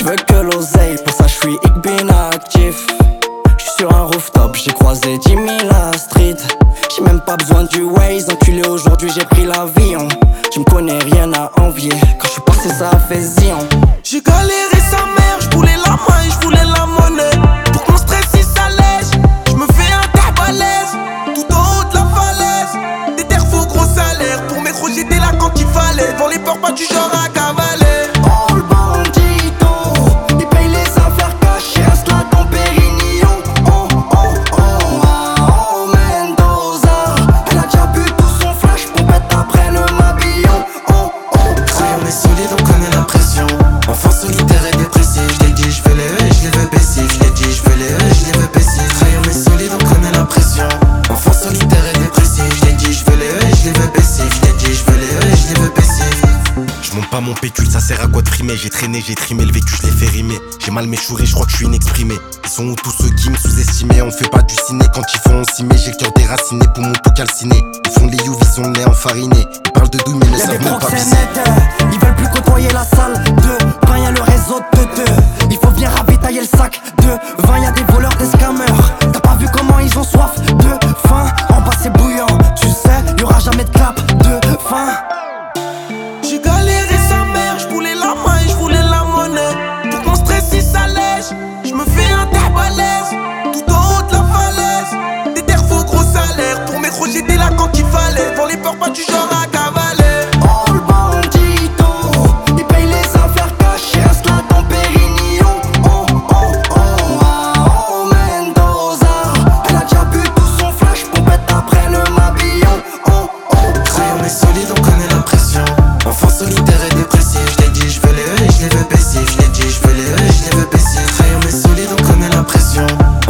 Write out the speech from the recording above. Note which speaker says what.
Speaker 1: Je veux que l'oseille, pour ça j'suis bin actif. J'suis sur un rooftop, j'ai croisé Jimmy la street. J'ai même pas besoin du Waze, enculé aujourd'hui j'ai pris l'avion. Tu me connais, rien à envier, quand j'suis passé ça a fait zion.
Speaker 2: J'ai galéré sa mère, j'voulais la main et j'voulais la monnaie. Pour que mon stress il s'allège, j'me fais un tas balèze. Tout en haut de la falaise, des terres faux gros salaires. Pour mes gros j'étais là quand il fallait. Devant les ports pas du genre à cavaler.
Speaker 1: Oh le bandito, il paye les affaires cachées, reste là dans Pérignon. Oh oh oh, oh Mendoza, elle a déjà bu tout son flash, pompette après le mabillon. Oh oh
Speaker 2: Si on est solide, on connaît la pression. Enfant solitaire et dépressif, j'l'ai dit, j'veux les E et j'les veux baisser. J'l'ai dit, j'veux les E et j'les veux baisser. Si on est solide, on connaît la pression. Enfant solitaire et dépressif, j'l'ai dit, j'veux les E et j'les veux baisser. J'l'ai dit, j'veux les E et j'les veux baisser.
Speaker 3: J'monte pas mon pécule, ça sert à quoi de frimer. J'ai traîné, j'ai trimé le vécu, je l'ai fait rimer. J'ai mal m'échourer, je crois que je suis inexprimé. Ils sont où tous ceux qui me sous-estimaient? On fait pas du ciné quand ils font cimer. J'ai le cœur déraciné, pour mon tout calciné. Ils font les youves, ils sont nez enfarinés. Ils parlent de douille mais ne
Speaker 1: Y'a
Speaker 3: savent
Speaker 1: des
Speaker 3: même pas pisser.
Speaker 1: proxénètes, ils veulent plus côtoyer la salle de vin, y'a le réseau de deux. Il faut bien ravitailler le sac de vin, y'a des voleurs, des scammers. T'as pas vu comment ils ont soif de faim? En bas c'est bouillant, tu sais, y'aura jamais de clap de fin.
Speaker 2: J'ai galéré sa mère, j'voulais la main et j'voulais la monnaie. Pour que mon stress il s'allège, j'me fais un tas balèze. Tout en haut de la falaise, des terres faux gros salaires. Pour mes gros j'étais là quand il fallait. Devant les ports pas du genre à cavaler.
Speaker 1: Oh le bandito, il paye les affaires cachées, reste là dans Pérignon. Oh oh oh, oh Mendoza, elle a déjà bu tout son flash, pompette après le mabillon. Oh oh
Speaker 2: Si on est solide, on connaît la pression. Enfant solitaire et dépressif, j'l'ai dit, j'veux les E et j'les veux baisser. J'l'ai dit, j'veux les E et j'les veux baisser. Si on est solide, on connaît la pression.